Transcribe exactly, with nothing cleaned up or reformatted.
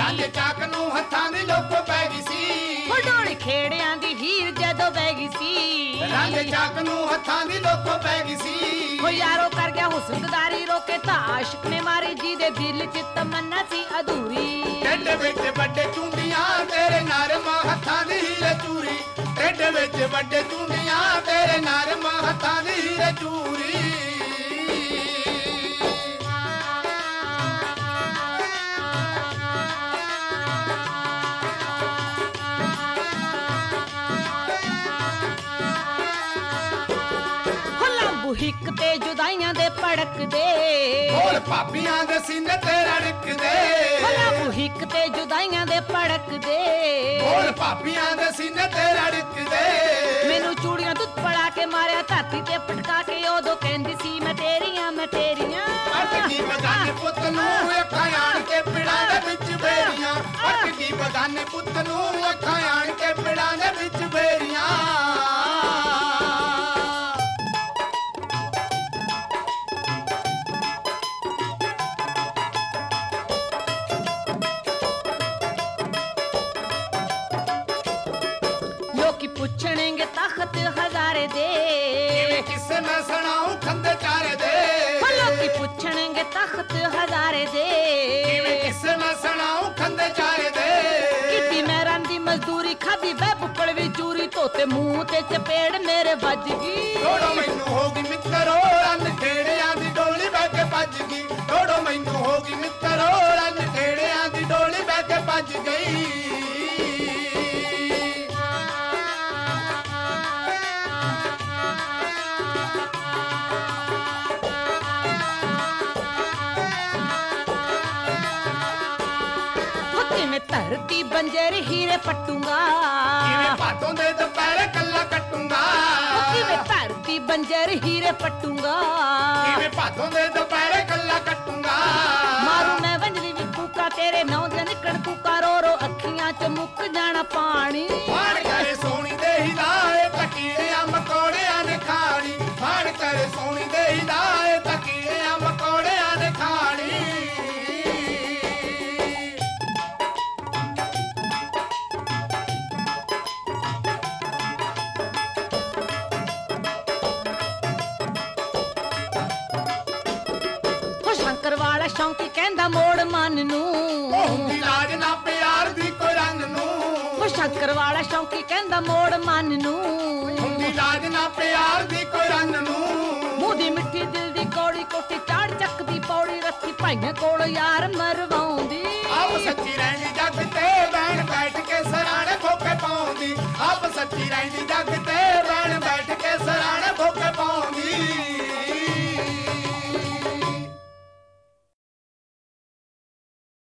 ਰਾਂਝੇ ਚਾਕ ਨੂੰ ਹੱਥਾਂ ਦੀ ਲੋਕੋ ਪੈ ਗਈ ਸੀ। ਢੋਲੀ ਖੇੜਿਆਂ ਦੀ ਹੀਰ ਜਦੋਂ ਬਹਿ ਗਈ ਸੀ। ਰਾਂਝੇ ਚਾਕ ਨੂੰ ਹੱਥਾਂ ਦੀ ਲੋਕੋ ਪੈ ਗਈ ਸੀ। ਹੋ ਯਾਰੋ ਕਰ ਗਿਆ ਹੁਸਨਦਾਰੀ ਰੋਕੇ ਤਾਂ ਆਸ਼ਿਕ ਨੇ ਮਾਰੀ ਜਿਹਦੇ ਦਿਲ 'ਚ ਤਮੰਨਾ ਸੀ ਅਧੂਰੀ। ਢਿੱਡ ਵਿੱਚ ਵੱਡੇ ਚੁੰਡੀਆਂ ਤੇਰੇ ਨਰਮ ਹੱਥਾਂ ਦੀ ਹੀਰੇ ਚੂਰੀ। ਢਿੱਡ ਵਿੱਚ ਵੱਡੇ ਚੁੰਡੀਆਂ ਤੇਰੇ ਨਰਮ ਹੱਥਾਂ ਦੀ ਹੀਰੇ ਚੂਰੀ। ਹਿੱਕ ਤੇ ਜੁਦਾਈਆਂ ਦੇ ਭੜਕਦੇ ਹੋਰ ਭਾਬੀਆਂ ਦੇ ਸੀਨੇ ਤੇ ਰੜਕਦੇ। ਭਲਾ ਹਿੱਕ ਤੇ ਜੁਦਾਈਆਂ ਦੇ ਭੜਕਦੇ ਹੋਰ ਭਾਬੀਆਂ ਦੇ ਸੀਨੇ ਤੇ ਰੜਕਦੇ। ਮੈਨੂੰ ਚੂੜੀਆਂ ਦੁੱਧ ਪੜਾ ਕੇ ਮਾਰਿਆ ਧਰਤੀ ਤੇ ਪਟਕਾ ਕੇ ਉਦੋਂ ਕਹਿੰਦੀ ਸੀ ਮੈਂ ਤੇਰੀਆਂ ਮੈਂ ਤੇਰੀਆਂ। ਅਟਕੀ ਬਗਾਨੇ ਪੁੱਤ ਨੂੰ ਅੱਖਾਂ ਆਣ ਕੇ ਪਿੜਾਂ ਦੇ ਵਿੱਚ ਬੇਰੀਆਂ। ਅਟਕੀ ਬਗਾਨੇ ਪੁੱਤ ਨੂੰ ਅੱਖਾਂ ਆਣ ਕੇ ਪਿੜਾਂ ਦੇ ਵਿੱਚ ਬੇਰੀਆਂ। ਪੁੱਛਣਗੇ ਤਖਤ ਹਜ਼ਾਰੇ ਦੇ ਕਿਵੇਂ ਕਿਸੇ ਮੈਂ ਸੁਣਾਉ ਖੰਦੇ ਚਾਰੇ ਦੇ। ਲੋਕੀ ਪੁੱਛਣਗੇ ਤਖਤ ਹਜ਼ਾਰੇ ਦੇ ਕਿਵੇਂ ਕਿਸੇ ਮੈਂ ਸੁਣਾਉ ਖੰਦੇ ਚਾਰੇ ਦੇ। ਕੀਤੀ ਮੈਂ ਰਾਂਦੀ ਮਜ਼ਦੂਰੀ ਖਾਦੀ ਬੈ ਬੁੱਕਲ ਵੀ ਚੂਰੀ ਧੋਤੇ ਮੂੰਹ ਤੇ ਚਪੇੜ ਮੇਰੇ ਵੱਜ ਗਈ। ਡੋੜੋ ਮੈਨੂੰ ਹੋ ਗਈ ਮਿੱਤਰੋ ਰੰਨ ਖੇੜਿਆਂ ਦੀ ਡੋਲੀ ਬਹਿ ਕੇ ਭੱਜ ਗਈ। ਡੋੜੋ ਮੈਨੂੰ ਹੋ ਗਈ ਮਿੱਤਰੋ ਰੰਨ ਖੇੜਿਆਂ ਦੀ ਡੋਲੀ ਬਹਿ ਕੇ ਭੱਜ ਗਈ। ਧਰਤੀ ਬੰਜਰ ਹੀਰੇ ਪਟੂੰਗਾ ਕਿਵੇਂ ਭਾਦੋਂ ਦੇ ਦੁਪਹਿਰੇ ਕੱਲਾ ਕੱਟੂੰਗਾ। ਕਿਵੇਂ ਧਰਤੀ ਬੰਜਰ ਹੀਰੇ ਪਟੂੰਗਾ ਕਿਵੇਂ ਭਾਦੋਂ ਦੇ ਦੁਪਹਿਰੇ ਕੱਲਾ ਕੱਟੂੰਗਾ। ਮਾਰੂ ਮੈਂ ਵੰਜਲੀ ਵੀ ਕੂਕਾ ਤੇਰੇ ਨੌ ਦੇ ਨਿਕਣ ਕੂਕਾ ਰੋ ਰੋ ਅੱਖੀਆਂ ਚ ਮੁੱਕ ਜਾਣਾ ਪਾਣੀ। ਫਾੜ ਕਰੇ ਸੋਹਣੀ ਦੇ ਹਿਦਾਏ ਤਕੀੜਿਆਂ ਮਕੌੜਿਆਂ ਨੇ ਖਾਣੀ। ਫਾੜ ਕਰੇ ਸੋਹਣੀ ਦੇ ਹਿਦਾਏ ਤਕੀੜਿਆਂ ਮਕੌੜਿਆਂ ਨੇ ਖਾਣੀ। ਵਾਲਾ ਸ਼ੌਂਕੀ ਕਹਿੰਦਾ ਮੋੜ ਮਨ ਨੂੰ ਹੁੰਦੀ ਲਾਜ ਨਾ ਪਿਆਰ ਦੀ ਕੋਈ ਰੰਗ ਨੂੰ। ਉਹ ਸ਼ੰਕਰ ਵਾਲਾ ਸ਼ੌਂਕੀ ਕਹਿੰਦਾ ਮੋੜ ਮਨ ਨੂੰ ਹੁੰਦੀ ਲਾਜ ਨਾ ਪਿਆਰ ਦੀ ਕੋਈ ਰੰਗ ਨੂੰ। ਮੂੰਹ ਦੀ ਮਿੱਠੀ ਦਿਲ ਦੀ ਕੌੜੀ ਕੋਟੀ ਚਾੜ ਚੱਕਦੀ ਪੌੜੀ ਰੱਖੀ ਭਾਈਆਂ ਕੋਲ ਯਾਰ ਮਰਵਾਉਂਦੀ। ਆਪ ਸੱਚੀ ਰਹਿੰਦੀ ਜੱਗ ਤੇ ਬੈਣ ਬੈਠ ਕੇ ਸਰਾਣੇ ਖੋਪੇ ਪਾਉਂਦੀ। ਆਪ ਸੱਚੀ ਰਹਿੰਦੀ ਜੱਗ